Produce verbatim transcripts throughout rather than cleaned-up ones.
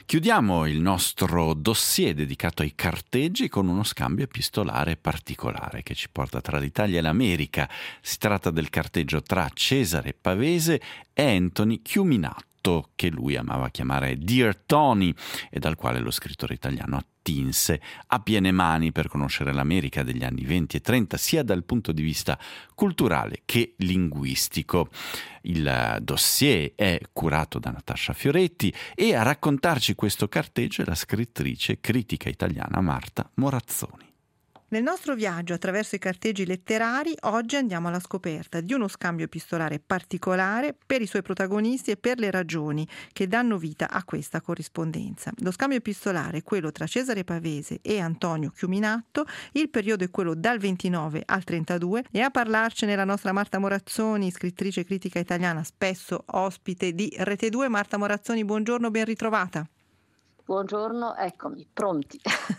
Chiudiamo il nostro dossier dedicato ai carteggi con uno scambio epistolare particolare che ci porta tra l'Italia e l'America. Si tratta del carteggio tra Cesare Pavese e Anthony Chiuminato, che lui amava chiamare Dear Tony e dal quale lo scrittore italiano attinse a piene mani per conoscere l'America degli anni venti e trenta sia dal punto di vista culturale che linguistico. Il dossier è curato da Natascia Fioretti e a raccontarci questo carteggio è la scrittrice critica italiana Marta Morazzoni. Nel nostro viaggio attraverso i carteggi letterari, oggi andiamo alla scoperta di uno scambio epistolare particolare per i suoi protagonisti e per le ragioni che danno vita a questa corrispondenza. Lo scambio epistolare è quello tra Cesare Pavese e Antonio Chiuminato, il periodo è quello dal ventinove al trentadue e a parlarcene la nostra Marta Morazzoni, scrittrice critica italiana, spesso ospite di Rete due. Marta Morazzoni, buongiorno, ben ritrovata. Buongiorno, eccomi, pronti.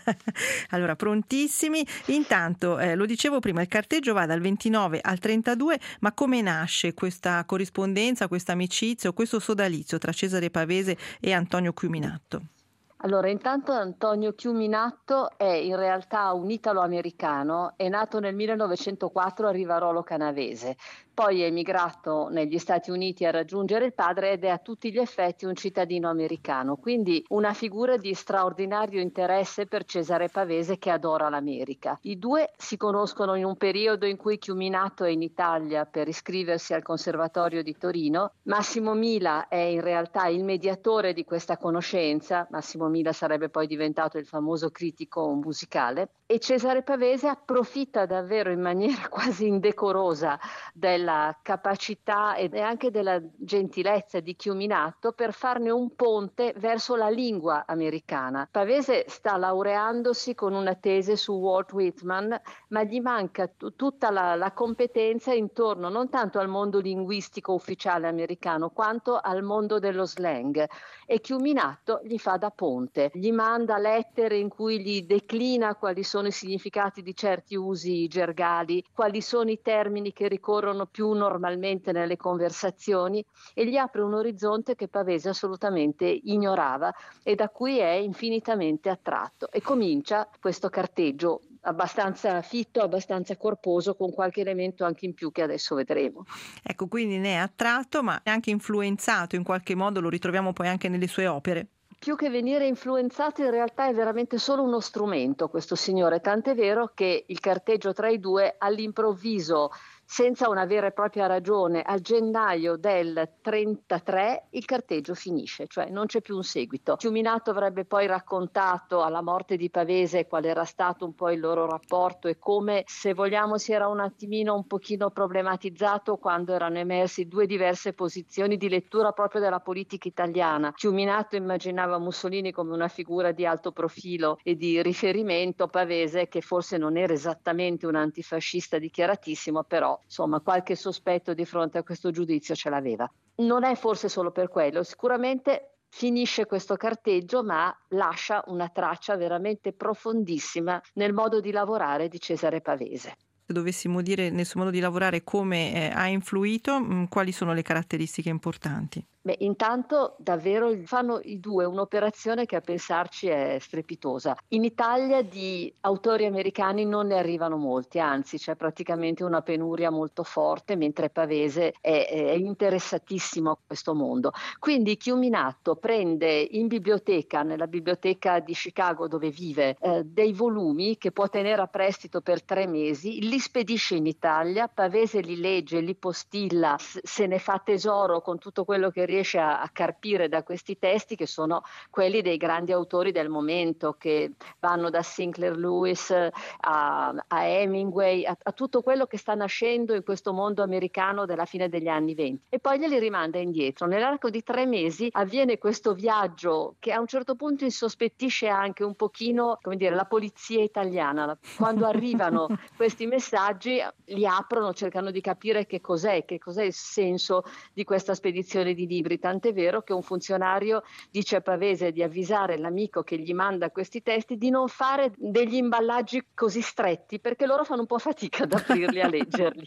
Allora, prontissimi. Intanto, eh, lo dicevo prima, il carteggio va dal ventinove al trentadue, ma come nasce questa corrispondenza, questa amicizia o questo sodalizio tra Cesare Pavese e Antonio Chiuminato? Allora, intanto Antonio Chiuminato è in realtà un italo-americano, è nato nel millenovecentoquattro a Rivarolo Canavese, poi è emigrato negli Stati Uniti a raggiungere il padre ed è a tutti gli effetti un cittadino americano, quindi una figura di straordinario interesse per Cesare Pavese che adora l'America. I due si conoscono in un periodo in cui Chiuminato è in Italia per iscriversi al Conservatorio di Torino. Massimo Mila è in realtà il mediatore di questa conoscenza. Massimo Mila sarebbe poi diventato il famoso critico musicale e Cesare Pavese approfitta davvero in maniera quasi indecorosa della capacità e anche della gentilezza di Chiuminato per farne un ponte verso la lingua americana. Pavese sta laureandosi con una tesi su Walt Whitman, ma gli manca t- tutta la, la competenza intorno non tanto al mondo linguistico ufficiale americano quanto al mondo dello slang, e Chiuminato gli fa da ponte, gli manda lettere in cui gli declina quali sono i significati di certi usi gergali, quali sono i termini che ricorrono più normalmente nelle conversazioni, e gli apre un orizzonte che Pavese assolutamente ignorava e da cui è infinitamente attratto, e comincia questo carteggio abbastanza fitto, abbastanza corposo, con qualche elemento anche in più che adesso vedremo. Ecco, quindi ne è attratto ma è anche influenzato in qualche modo, lo ritroviamo poi anche nelle sue opere. Più che venire influenzato, in realtà è veramente solo uno strumento questo signore, tant'è vero che il carteggio tra i due all'improvviso, senza una vera e propria ragione, a gennaio del trentatré il carteggio finisce, cioè non c'è più un seguito. Chiuminato avrebbe poi raccontato alla morte di Pavese qual era stato un po' il loro rapporto e come, se vogliamo, si era un attimino un pochino problematizzato quando erano emersi due diverse posizioni di lettura proprio della politica italiana. Chiuminato immaginava Mussolini come una figura di alto profilo e di riferimento, Pavese che forse non era esattamente un antifascista dichiaratissimo, però insomma qualche sospetto di fronte a questo giudizio ce l'aveva. Non è forse solo per quello, sicuramente finisce questo carteggio, ma lascia una traccia veramente profondissima nel modo di lavorare di Cesare Pavese. Se dovessimo dire nel suo modo di lavorare come eh, ha influito, mh, quali sono le caratteristiche importanti? Beh, intanto davvero fanno i due un'operazione che a pensarci è strepitosa. In Italia di autori americani non ne arrivano molti, anzi c'è praticamente una penuria molto forte, mentre Pavese è, è interessatissimo a questo mondo. Quindi Chiuminato prende in biblioteca, nella biblioteca di Chicago dove vive, eh, dei volumi che può tenere a prestito per tre mesi, li spedisce in Italia, Pavese li legge, li postilla, se ne fa tesoro con tutto quello che riesce a, a carpire da questi testi, che sono quelli dei grandi autori del momento, che vanno da Sinclair Lewis a, a Hemingway, a, a tutto quello che sta nascendo in questo mondo americano della fine degli anni venti, e poi glieli rimanda indietro. Nell'arco di tre mesi avviene questo viaggio che a un certo punto insospettisce anche un pochino, come dire, la polizia italiana. Quando arrivano questi messaggi li aprono, cercano di capire che cos'è, che cos'è il senso di questa spedizione di libri. libri, tant'è vero che un funzionario dice a Pavese di avvisare l'amico che gli manda questi testi di non fare degli imballaggi così stretti, perché loro fanno un po' fatica ad aprirli, a leggerli.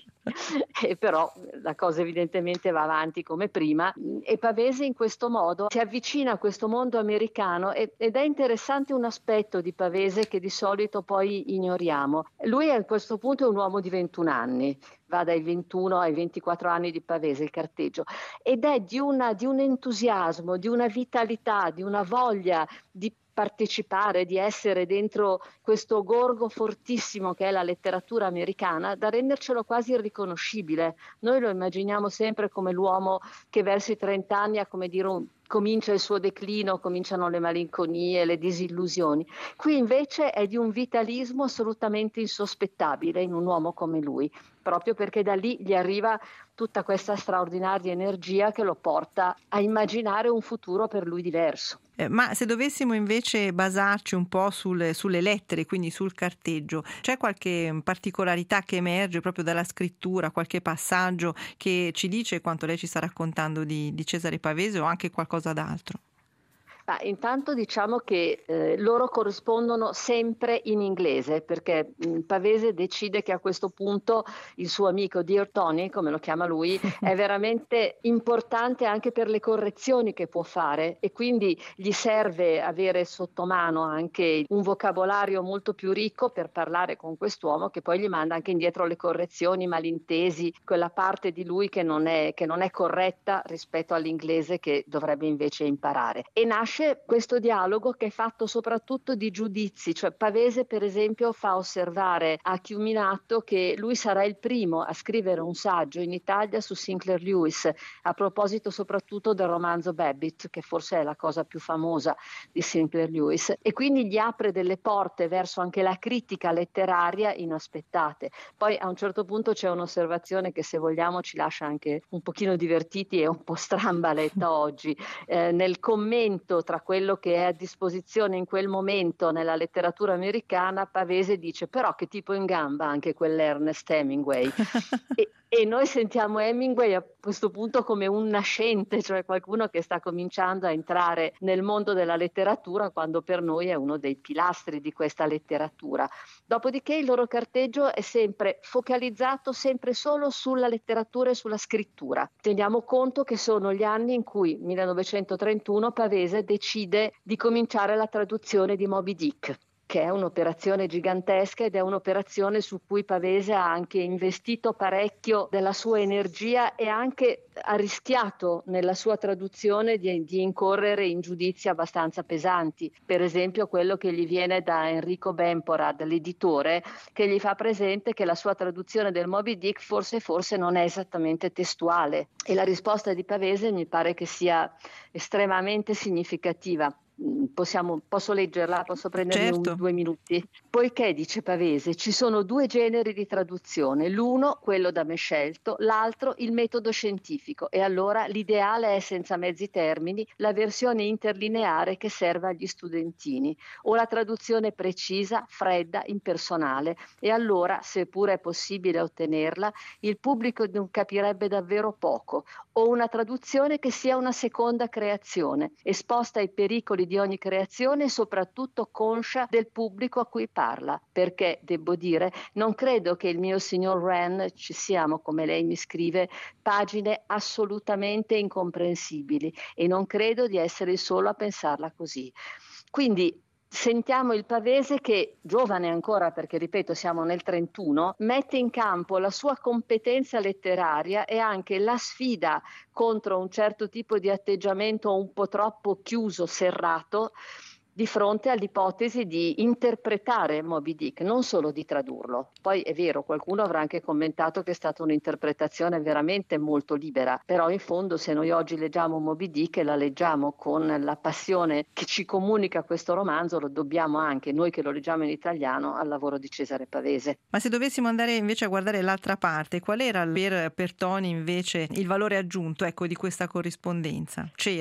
E però la cosa evidentemente va avanti come prima, e Pavese in questo modo si avvicina a questo mondo americano, ed è interessante un aspetto di Pavese che di solito poi ignoriamo. Lui a questo punto è un uomo di ventuno anni, va dai ventuno ai ventiquattro anni di Pavese, il carteggio, ed è di, una, di un entusiasmo, di una vitalità, di una voglia di partecipare, di essere dentro questo gorgo fortissimo che è la letteratura americana, da rendercelo quasi irriconoscibile. Noi lo immaginiamo sempre come l'uomo che verso i trenta anni ha, come dire, un, comincia il suo declino, cominciano le malinconie, le disillusioni. Qui invece è di un vitalismo assolutamente insospettabile in un uomo come lui, proprio perché da lì gli arriva tutta questa straordinaria energia che lo porta a immaginare un futuro per lui diverso. Eh, ma se dovessimo invece basarci un po' sulle, sulle lettere, quindi sul carteggio, c'è qualche particolarità che emerge proprio dalla scrittura, qualche passaggio che ci dice quanto lei ci sta raccontando di, di Cesare Pavese, o anche qualcosa d'altro? Ah, intanto diciamo che eh, loro corrispondono sempre in inglese, perché mh, Pavese decide che a questo punto il suo amico Dear Tony, come lo chiama lui, è veramente importante anche per le correzioni che può fare, e quindi gli serve avere sotto mano anche un vocabolario molto più ricco per parlare con quest'uomo, che poi gli manda anche indietro le correzioni, i malintesi, quella parte di lui che non è, che non è corretta rispetto all'inglese che dovrebbe invece imparare. E nasce questo dialogo che è fatto soprattutto di giudizi, cioè Pavese per esempio fa osservare a Chiuminato che lui sarà il primo a scrivere un saggio in Italia su Sinclair Lewis, a proposito soprattutto del romanzo Babbitt, che forse è la cosa più famosa di Sinclair Lewis, e quindi gli apre delle porte verso anche la critica letteraria inaspettate. Poi a un certo punto c'è un'osservazione che, se vogliamo, ci lascia anche un pochino divertiti e un po' stramba letta oggi, eh, nel commento tra quello che è a disposizione in quel momento nella letteratura americana. Pavese dice: però che tipo in gamba anche quell'Ernest Hemingway. e, e noi sentiamo Hemingway a questo punto come un nascente, cioè qualcuno che sta cominciando a entrare nel mondo della letteratura, quando per noi è uno dei pilastri di questa letteratura. Dopodiché il loro carteggio è sempre focalizzato sempre solo sulla letteratura e sulla scrittura. Teniamo conto che sono gli anni in cui, millenovecentotrentuno, Pavese decide di cominciare la traduzione di Moby Dick, che è un'operazione gigantesca ed è un'operazione su cui Pavese ha anche investito parecchio della sua energia e anche ha rischiato nella sua traduzione di, di incorrere in giudizi abbastanza pesanti. Per esempio quello che gli viene da Enrico Bemporad, l'editore, che gli fa presente che la sua traduzione del Moby Dick forse forse non è esattamente testuale, e la risposta di Pavese mi pare che sia estremamente significativa. Possiamo, posso leggerla? Posso prendermi Certo. un, due minuti? Poiché, dice Pavese, ci sono due generi di traduzione, l'uno quello da me scelto, l'altro il metodo scientifico, e allora l'ideale è, senza mezzi termini, la versione interlineare che serve agli studentini, o la traduzione precisa, fredda, impersonale, e allora, seppure è possibile ottenerla, il pubblico non capirebbe davvero poco, o una traduzione che sia una seconda creazione, esposta ai pericoli di ogni creazione e soprattutto conscia del pubblico a cui parla, perché, devo dire, non credo che il mio signor Wren ci siano, come lei mi scrive, pagine assolutamente incomprensibili, e non credo di essere il solo a pensarla così. Quindi sentiamo il Pavese che, giovane ancora, perché ripeto siamo nel trentuno, mette in campo la sua competenza letteraria e anche la sfida contro un certo tipo di atteggiamento un po' troppo chiuso, serrato, di fronte all'ipotesi di interpretare Moby Dick, non solo di tradurlo. Poi è vero, qualcuno avrà anche commentato che è stata un'interpretazione veramente molto libera, però in fondo se noi oggi leggiamo Moby Dick e la leggiamo con la passione che ci comunica questo romanzo, lo dobbiamo anche, noi che lo leggiamo in italiano, al lavoro di Cesare Pavese. Ma se dovessimo andare invece a guardare l'altra parte, qual era per, per Toni invece il valore aggiunto, ecco, di questa corrispondenza? C'era?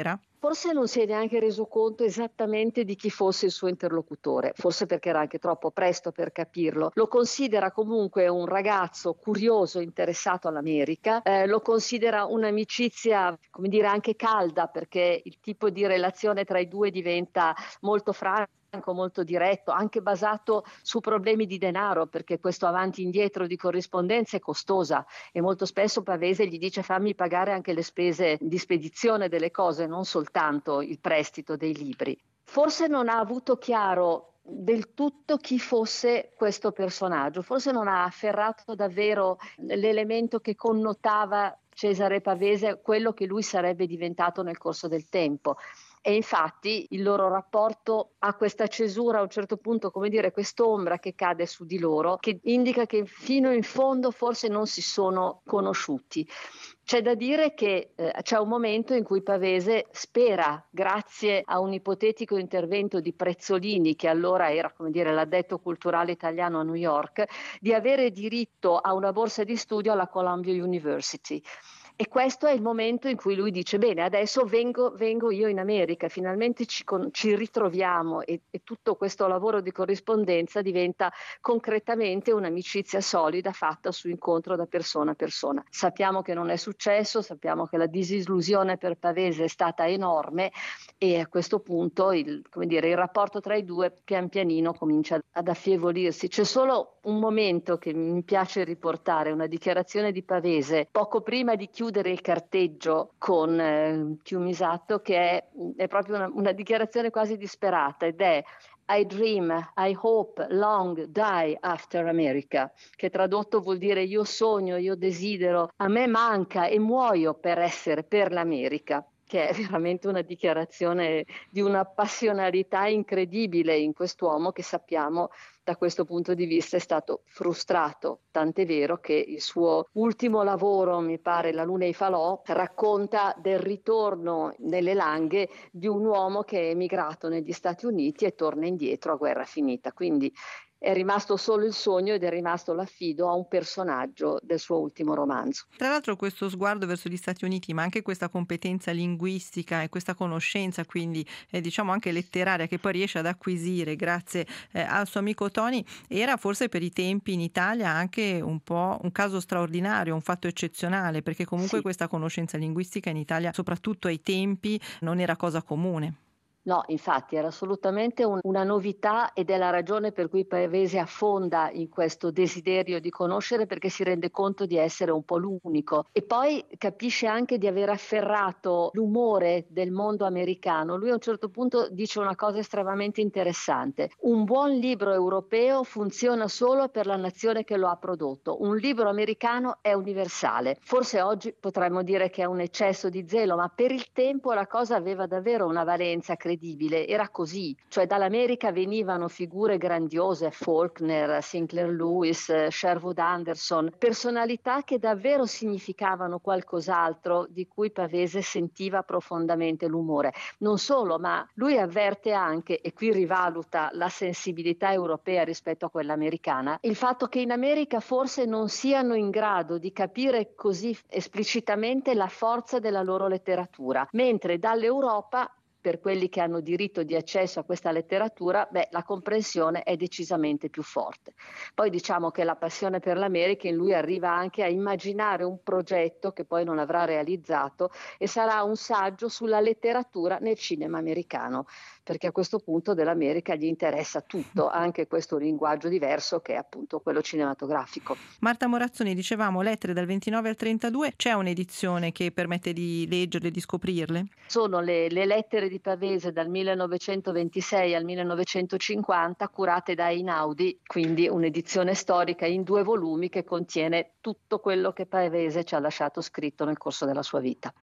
forse non si è neanche reso conto esattamente di chi fosse il suo interlocutore, forse perché era anche troppo presto per capirlo. Lo considera comunque un ragazzo curioso, interessato all'America, eh, lo considera un'amicizia, come dire, anche calda, perché il tipo di relazione tra i due diventa molto franco, molto diretto, anche basato su problemi di denaro, perché questo avanti e indietro di corrispondenza è costosa e molto spesso Pavese gli dice: fammi pagare anche le spese di spedizione delle cose, non soltanto il prestito dei libri. Forse non ha avuto chiaro del tutto chi fosse questo personaggio, forse non ha afferrato davvero l'elemento che connotava Cesare Pavese, quello che lui sarebbe diventato nel corso del tempo. E infatti il loro rapporto ha questa cesura, a un certo punto, come dire, quest'ombra che cade su di loro, che indica che fino in fondo forse non si sono conosciuti. C'è da dire che eh, c'è un momento in cui Pavese spera, grazie a un ipotetico intervento di Prezzolini, che allora era, come dire, l'addetto culturale italiano a New York, di avere diritto a una borsa di studio alla Columbia University. E questo è il momento in cui lui dice: bene, adesso vengo, vengo io in America, finalmente ci, con, ci ritroviamo e, e tutto questo lavoro di corrispondenza diventa concretamente un'amicizia solida fatta su incontro da persona a persona. Sappiamo che non è successo, sappiamo che la disillusione per Pavese è stata enorme e a questo punto il, come dire, il rapporto tra i due pian pianino comincia ad affievolirsi. C'è solo un momento che mi piace riportare, una dichiarazione di Pavese poco prima di chiudere chiudere il carteggio con eh, Fiumisato, che è, è proprio una, una dichiarazione quasi disperata, ed è: I dream, I hope, long, die after America, che tradotto vuol dire io sogno, io desidero, a me manca e muoio per essere per l'America, che è veramente una dichiarazione di una passionalità incredibile in quest'uomo che sappiamo da questo punto di vista è stato frustrato, tant'è vero che il suo ultimo lavoro, mi pare La luna e i falò, racconta del ritorno nelle Langhe di un uomo che è emigrato negli Stati Uniti e torna indietro a guerra finita, quindi è rimasto solo il sogno ed è rimasto l'affido a un personaggio del suo ultimo romanzo. Tra l'altro questo sguardo verso gli Stati Uniti, ma anche questa competenza linguistica e questa conoscenza quindi eh, diciamo anche letteraria che poi riesce ad acquisire grazie eh, al suo amico Tony, era forse per i tempi in Italia anche un po' un caso straordinario, un fatto eccezionale, perché comunque Sì. questa conoscenza linguistica in Italia, soprattutto ai tempi, non era cosa comune. No, infatti era assolutamente un, una novità ed è la ragione per cui Pavese affonda in questo desiderio di conoscere, perché si rende conto di essere un po' l'unico e poi capisce anche di aver afferrato l'umore del mondo americano. Lui a un certo punto dice una cosa estremamente interessante: un buon libro europeo funziona solo per la nazione che lo ha prodotto, un libro americano è universale. Forse oggi potremmo dire che è un eccesso di zelo, ma per il tempo la cosa aveva davvero una valenza credibile. Era così, cioè dall'America venivano figure grandiose, Faulkner, Sinclair Lewis, Sherwood Anderson, personalità che davvero significavano qualcos'altro di cui Pavese sentiva profondamente l'umore. Non solo, ma lui avverte anche, e qui rivaluta la sensibilità europea rispetto a quella americana, il fatto che in America forse non siano in grado di capire così esplicitamente la forza della loro letteratura, mentre dall'Europa, per quelli che hanno diritto di accesso a questa letteratura, beh, la comprensione è decisamente più forte. Poi diciamo che la passione per l'America in lui arriva anche a immaginare un progetto che poi non avrà realizzato e sarà un saggio sulla letteratura nel cinema americano, perché a questo punto dell'America gli interessa tutto, anche questo linguaggio diverso che è appunto quello cinematografico. Marta Morazzoni, dicevamo lettere dal ventinove al trentadue, c'è un'edizione che permette di leggerle, di scoprirle? Sono le, le lettere di Pavese dal millenovecentoventisei al millenovecentocinquanta, curate da Einaudi, quindi un'edizione storica in due volumi che contiene tutto quello che Pavese ci ha lasciato scritto nel corso della sua vita.